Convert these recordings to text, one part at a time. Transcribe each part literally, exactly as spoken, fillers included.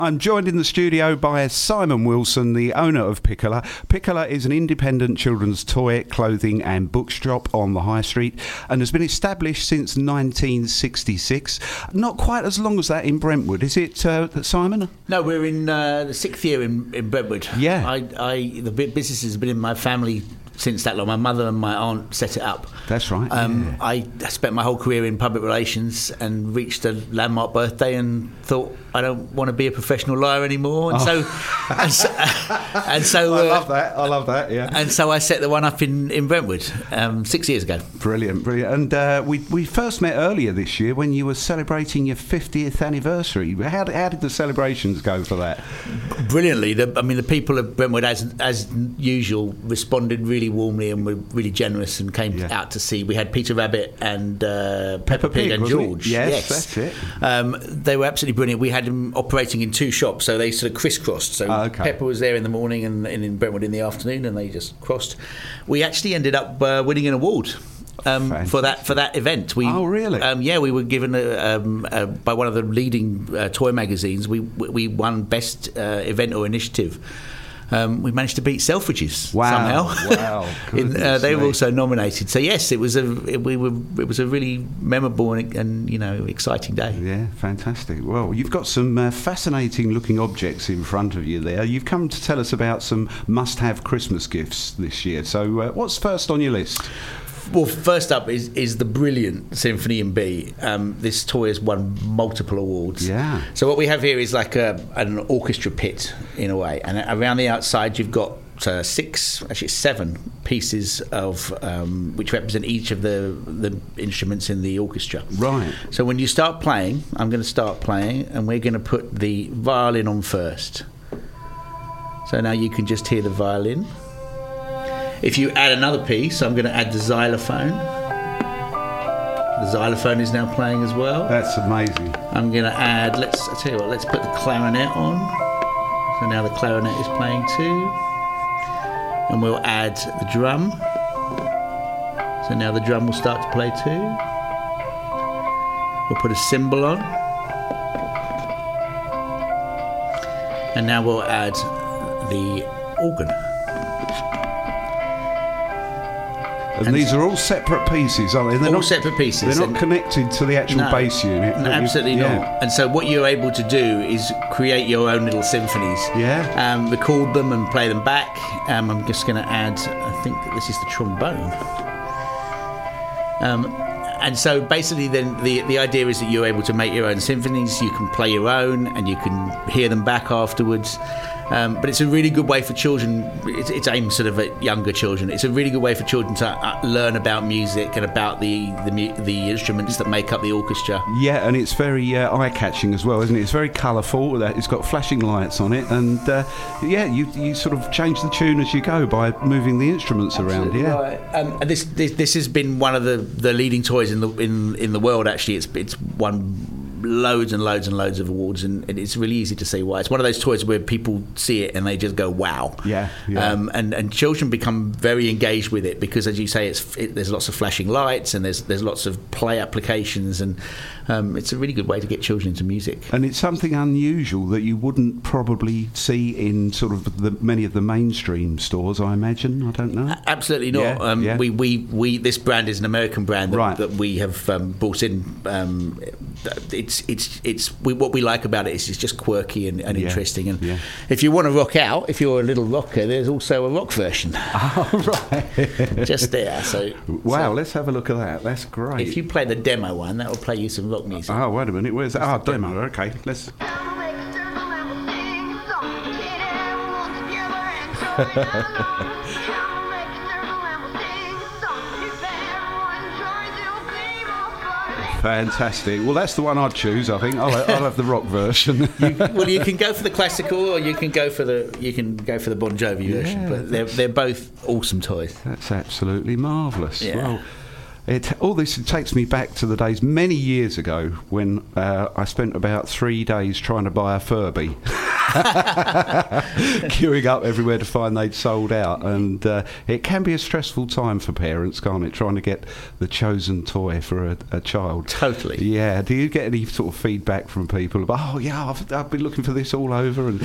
I'm joined in the studio by Simon Wilson, the owner of Piccola. Piccola is an independent children's toy, clothing and bookshop on the High Street and has been established since nineteen sixty-six. Not quite as long as that in Brentwood, is it, uh, Simon? No, we're in uh, the sixth year in, in Brentwood. Yeah. I, I, the business has been in my family since that long. My mother and my aunt set it up. That's right. Um, yeah. I spent my whole career in public relations and reached a landmark birthday and thought, I don't want to be a professional liar anymore. And oh. so, and so, uh, and so I uh, love that. I love that. Yeah. And so I set the one up in in Brentwood um, six years ago. Brilliant, brilliant. And uh, we we first met earlier this year when you were celebrating your fiftieth anniversary. How did, how did the celebrations go for that? Brilliantly. The, I mean, the people of Brentwood, as as usual, responded really warmly and were really generous and came Yeah. out to see. We had Peter Rabbit and uh, Peppa, Peppa Pig, Pig and wasn't it? George. Yes, yes, that's it. Um, they were absolutely brilliant. We had them operating in two shops, so they sort of crisscrossed. So oh, okay. Peppa was there in the morning and, and in Brentwood in the afternoon, and they just crossed. We actually ended up uh, winning an award. Um, for that for that event, we oh really? Um, yeah, we were given a, um, a, by one of the leading uh, toy magazines. We we won best uh, event or initiative. Um, we managed to beat Selfridges wow. somehow. Wow! In, uh, they were me. also nominated. So yes, it was a it, we were it was a really memorable and, and you know exciting day. Yeah, fantastic. Well, you've got some uh, fascinating-looking objects in front of you there. You've come to tell us about some must-have Christmas gifts this year. So, uh, what's first on your list? Well, first up is, is the brilliant Symphony in B. Um, this toy has won multiple awards. Yeah. So what we have here is like a, an orchestra pit, in a way. And around the outside, you've got uh, six, actually seven pieces of um, which represent each of the, the instruments in the orchestra. Right. So when you start playing, I'm going to start playing, and we're going to put the violin on first. So now you can just hear the violin. If you add another piece, I'm going to add the xylophone. The xylophone is now playing as well. That's amazing. I'm going to add, let's, I'll tell you what, let's put the clarinet on. So now the clarinet is playing too. And we'll add the drum. So now the drum will start to play too. We'll put a cymbal on. And now we'll add the organ. And, and these are all separate pieces, aren't they? They're all not, separate pieces. They're not connected to the actual no, bass unit. No, absolutely yeah. not. And so what you're able to do is create your own little symphonies. Yeah. Um, record them and play them back. Um, I'm just going to add, I think this is the trombone. Um, and so basically then the, the idea is that you're able to make your own symphonies, you can play your own and you can hear them back afterwards. Um, but it's a really good way for children. It's, it's aimed sort of at younger children. It's a really good way for children to uh, learn about music and about the the, mu- the instruments that make up the orchestra. Yeah, and it's very uh, eye-catching as well, isn't it? It's very colourful. It's got flashing lights on it, and uh, yeah, you you sort of change the tune as you go by moving the instruments Absolutely around. Yeah, right. um, and this, this this has been one of the, the leading toys in the in, in the world. Actually, it's it's won loads and loads and loads of awards, and it's really easy to see why. It's one of those toys where people see it and they just go wow. Yeah, yeah. Um, and and children become very engaged with it because, as you say, it's it, there's lots of flashing lights and there's there's lots of play applications, and um, it's a really good way to get children into music. And it's something unusual that you wouldn't probably see in sort of the, many of the mainstream stores, I imagine. I don't know. Absolutely not. Yeah, um, yeah. We, we, we this brand is an American brand that, Right. that we have um, brought in. Um, it's it's it's we, what we like about it is it's just quirky and, and Yeah, interesting. And yeah. if you want to rock out, if you're a little rocker, there's also a rock version. Oh, right. Just there. So Wow, so let's have a look at that. That's great. if you play the demo one, that will play you some rock music. Oh, wait a minute. Where's that? Oh, demo. Okay, let's. Fantastic. Well, that's the one I'd choose. I think I'll, I'll have the rock version. You, well, you can go for the classical, or you can go for the you can go for the Bon Jovi Yeah, version. But they're they're both awesome toys. That's absolutely marvellous. Yeah. Well, it, all this takes me back to the days many years ago when uh, I spent about three days trying to buy a Furby. queuing up everywhere to find they'd sold out, and uh, it can be a stressful time for parents, can't it, trying to get the chosen toy for a, a child. Totally. Yeah. Do you get any sort of feedback from people about, oh yeah, I've, I've been looking for this all over? And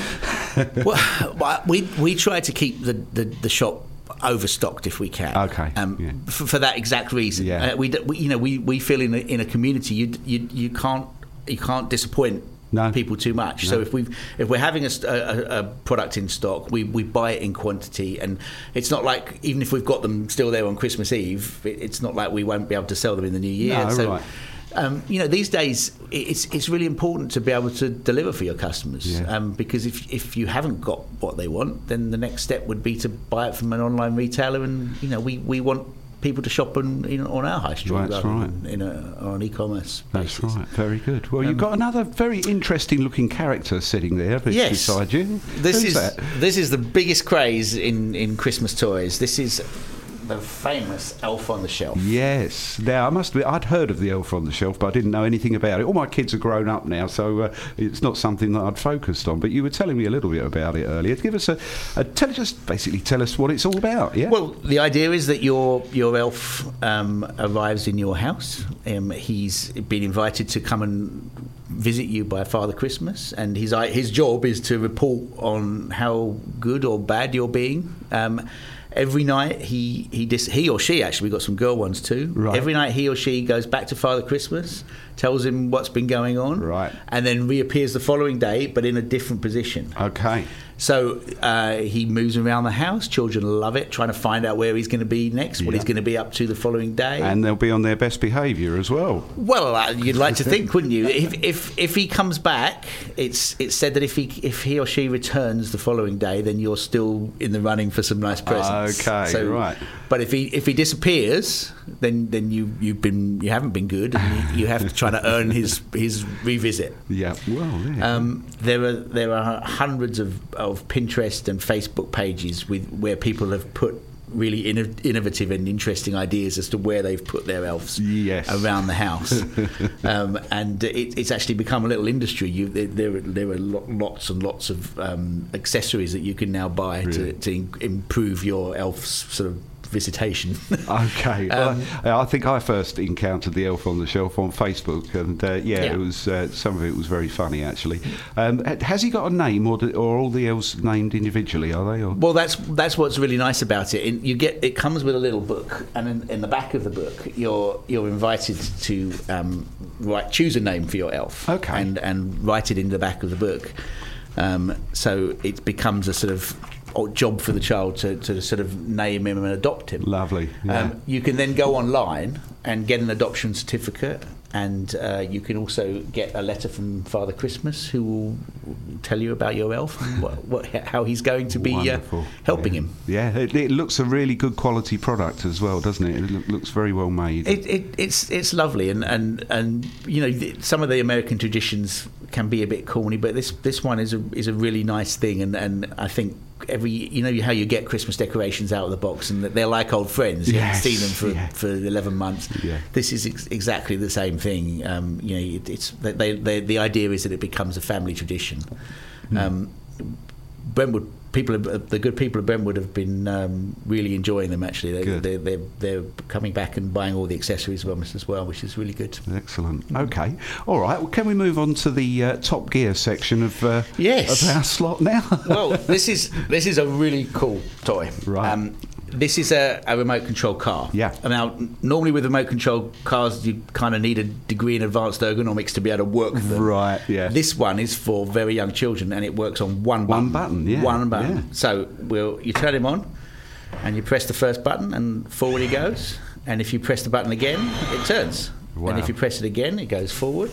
well, we we try to keep the, the, the shop overstocked if we can. Okay. Um, yeah. for, for that exact reason. Yeah. Uh, we, we you know we, we feel in a, in a community you you you can't you can't disappoint No. people too much. No. So if we if we're having a, a, a product in stock, we, we buy it in quantity, and it's not like even if we've got them still there on Christmas Eve, it, it's not like we won't be able to sell them in the new year. No, so, right. Um, you know, these days it's it's really important to be able to deliver for your customers, Yeah. um, because if if you haven't got what they want, then the next step would be to buy it from an online retailer, and you know we, we want people to shop on you know, on our high street, That's rather right. than in a, on e-commerce. That's basis. right. Very good. Well, Um, you've got another very interesting looking character sitting there Yes. beside you. This Who's is that? this is the biggest craze in, in Christmas toys. This is the famous Elf on the Shelf. Yes. Now, I must admit, I'd heard of the Elf on the Shelf, but I didn't know anything about it. All my kids are grown up now, so uh, it's not something that I'd focused on. But you were telling me a little bit about it earlier. Give us a, a tell, just basically tell us what it's all about. Yeah. Well, the idea is that your your elf um, arrives in your house. Um, he's been invited to come and visit you by Father Christmas, and his his job is to report on how good or bad you're being. Um, Every night he he dis- he or she actually, we've got some girl ones too. Right. Every night he or she goes back to Father Christmas, tells him what's been going on, Right. and then reappears the following day, but in a different position. Okay. So uh, he moves around the house. Children love it, trying to find out where he's going to be next, what Yeah. he's going to be up to the following day. And they'll be on their best behaviour as well. Well, uh, you'd like to think, wouldn't you? If, if if he comes back, it's it's said that if he if he or she returns the following day, then you're still in the running for some nice presents. Okay, So, right. But if he if he disappears, then then you you've been you haven't been good, and you, you have to try to earn his his revisit. Yeah. Well, yeah. Um, there are there are hundreds of, of Pinterest and Facebook pages with where people have put really inno- innovative and interesting ideas as to where they've put their elves Yes. around the house, um, and it, it's actually become a little industry. You, there, there, are, there are lo- lots and lots of um, accessories that you can now buy Really? to, to in- improve your elf's sort of visitation. Okay, Um, well, I think I first encountered the Elf on the Shelf on Facebook, and uh, yeah, Yeah. it was uh, some of it was very funny actually. Um, ha- has he got a name, or, do, or are all the elves named individually? Are they? Or? Well, that's that's what's really nice about it. In, you get it comes with a little book, and in, in the back of the book, you're you're invited to um, write choose a name for your elf, Okay. and and write it in the back of the book. Um, so it becomes a sort of job for the child to, to sort of name him and adopt him. Lovely. Yeah. Um, you can then go online and get an adoption certificate, and uh, you can also get a letter from Father Christmas, who will tell you about your elf and what, what, how he's going to be uh, Wonderful. helping yeah. him. Yeah, it, it looks a really good quality product as well, doesn't it? It loo- looks very well made. It, it, it's it's lovely, and, and, and you know th- some of the American traditions can be a bit corny, but this this one is a is a really nice thing, and, and I think every you know how you get Christmas decorations out of the box, and they're like old friends. You Yes, haven't seen them for, yeah. for eleven months. Yeah. This is ex- exactly the same thing. Um, you know, it, it's they, they, the idea is that it becomes a family tradition. Mm. Um, Brentwood people, have, the good people of Brentwood have been um, really enjoying them. Actually, they, Good. they, they're they're coming back and buying all the accessories from us as well, which is really good. Excellent. Okay. All right. Well, can we move on to the uh, Top Gear section of uh, Yes. of our slot now? Well, this is this is a really cool toy. Right. Um, this is a, a remote control car. Yeah. Now, normally with remote control cars, you kind of need a degree in advanced ergonomics to be able to work them. Right, yeah. This one is for very young children, and it works on one button. One button, yeah, One button. yeah. So we'll, you turn him on, and you press the first button, and forward he goes. And if you press the button again, it turns. Wow. And if you press it again, it goes forward.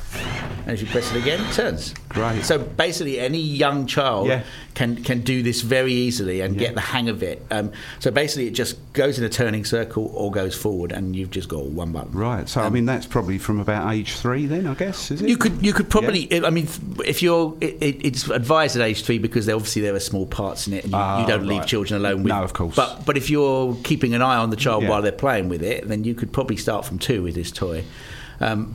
And if you press it again, it turns. Great. So basically, any young child Yeah. can can do this very easily and Yeah. get the hang of it. Um, so basically, it just goes in a turning circle or goes forward, and you've just got one button. Right. So I Um, mean, that's probably from about age three, then I guess, is it? You could you could probably I mean if you're it, it, it's advised at age three because there, obviously there are small parts in it and you, Ah, you don't leave right. children alone with. No, of course. But but if you're keeping an eye on the child Yeah. while they're playing with it, then you could probably start from two with this toy. Um, but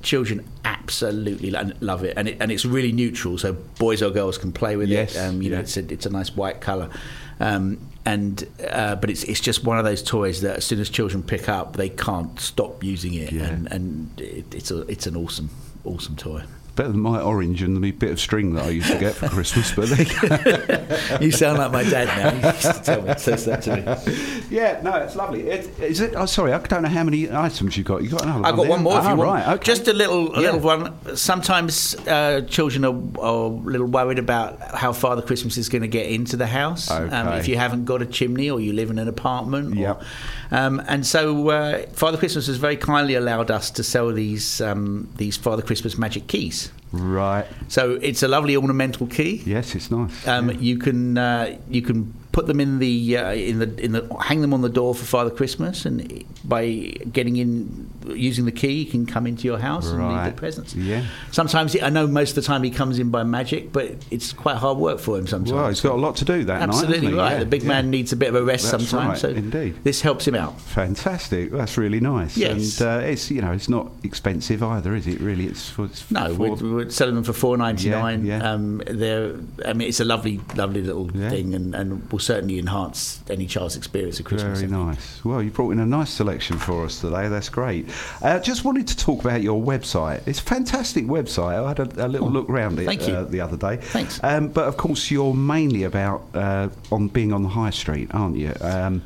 children absolutely lo- love it, and it, and it's really neutral, so boys or girls can play with yes, it. Um, you yeah. know, it's a it's a nice white colour, um, and uh, but it's it's just one of those toys that as soon as children pick up, they can't stop using it, yeah. and and it, it's a it's an awesome awesome toy. Better than my orange and the bit of string that I used to get for Christmas. But there you go. You sound like my dad now. He used to tell me, says that to me. Yeah, no, it's lovely. It, is it? Oh, sorry, I don't know how many items you got. You got another? I've got there? one more. If oh, you want. Right, okay. Just a little, a Yeah. little one. Sometimes uh, children are, are a little worried about how Father Christmas is going to get into the house. Okay. Um, if you haven't got a chimney or you live in an apartment. Yep. Or, um, and so uh, Father Christmas has very kindly allowed us to sell these um, these Father Christmas magic keys. Right. So it's a lovely ornamental key. Yes, it's nice. Um, yeah. You can uh, you can put them in the uh, in the in the hang them on the door for Father Christmas, and by getting in using the key, you can come into your house and Right. leave the presents. Yeah. Sometimes I know most of the time he comes in by magic, but it's quite hard work for him sometimes. Well, he's got a lot to do that night. Absolutely hasn't he? right. Yeah, The big yeah. man needs a bit of a rest That's sometimes. right, So indeed. this helps him out. Fantastic. That's really nice. Yes. And uh, it's you know it's not expensive either, is it? Really, it's for it's No, for, we're, we're selling them for four ninety nine. Yeah, yeah. Um, they're, I mean, it's a lovely, lovely little Yeah. thing, and, and will certainly enhance any child's experience at Christmas. Very nice. Well, you brought in a nice selection for us today. That's great. Uh, just wanted to talk about your website. It's a fantastic website. I had a, a little Oh, look round it thank you. uh, the other day. Thanks. Um, but of course, you're mainly about uh, on being on the high street, aren't you? Um,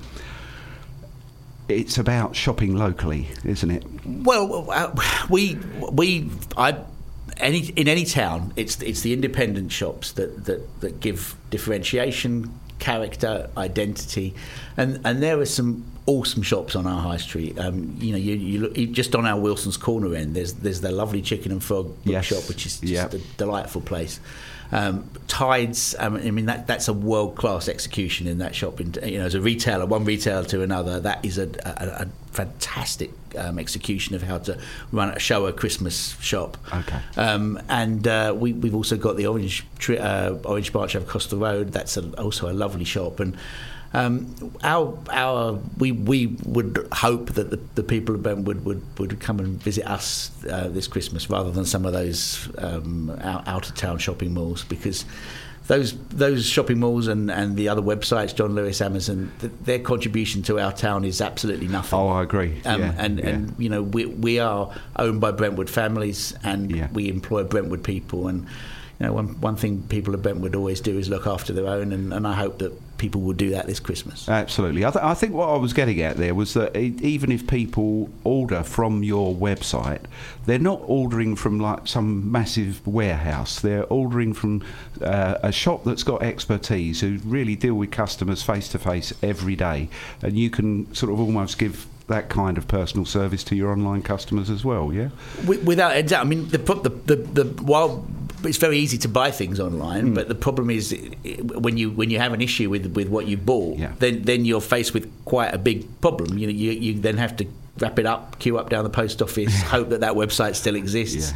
it's about shopping locally, isn't it? Well, uh, we we I any in any town, it's it's the independent shops that that, that give differentiation, character, identity, and and there are some awesome shops on our high street. Um, you know, you, you look you, just on our Wilson's Corner end. There's there's the lovely Chicken and Frog Yes. bookshop, which is just Yep. a delightful place. Um, Tides, um, I mean that that's a world class execution in that shop. In, you know, as a retailer, one retailer to another, that is a, a, a fantastic um, execution of how to run a show a Christmas shop. Okay. Um, and uh, we, we've also got the Orange tri- uh, Orange Branch across the road. That's a, also a lovely shop. And um, our our we we would hope that the, the people of Brentwood would, would come and visit us uh, this Christmas rather than some of those um, out, out of town shopping malls, because those those shopping malls and, and the other websites, John Lewis, Amazon, th- their contribution to our town is absolutely nothing. Oh, I agree. Um, yeah, and, yeah. and you know we we are owned by Brentwood families, and Yeah. we employ Brentwood people, and you know one one thing people of Brentwood always do is look after their own, and, and I hope that people will do that this Christmas. Absolutely. I, th- I think what I was getting at there was that e- even if people order from your website, they're not ordering from like some massive warehouse. They're ordering from uh, a shop that's got expertise, who really deal with customers face to face every day, and you can sort of almost give that kind of personal service to your online customers as well. Yeah. Wi- Without a doubt, I mean the pro- the the, the while it's very easy to buy things online, Mm. but the problem is i- when you when you have an issue with with what you bought, Yeah. then then you're faced with quite a big problem. You know, you you then have to wrap it up, queue up down the post office, hope that that website still exists.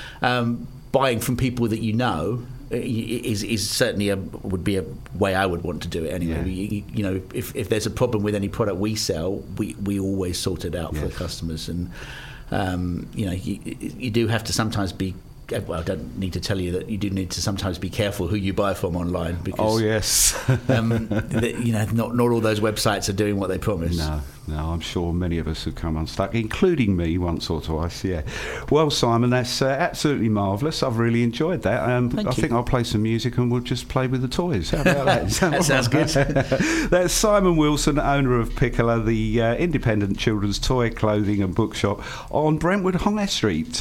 Um, buying from people that you know uh, is is certainly a would be a way I would want to do it anyway. Yeah. You, you know, if if there's a problem with any product we sell, we we always sort it out for Yes. the customers, and um, you know, you, you do have to sometimes be. Well, I don't need to tell you that you do need to sometimes be careful who you buy from online, because Oh yes. um, the, you know, not not all those websites are doing what they promise. No, no, I'm sure many of us have come unstuck, including me once or twice, yeah. Well, Simon, that's uh, absolutely marvellous. I've really enjoyed that. Um, Thank I you. think I'll play some music and we'll just play with the toys. How about that? That sounds good. That's Simon Wilson, owner of Piccola, the uh, independent children's toy, clothing and bookshop on Brentwood High Street.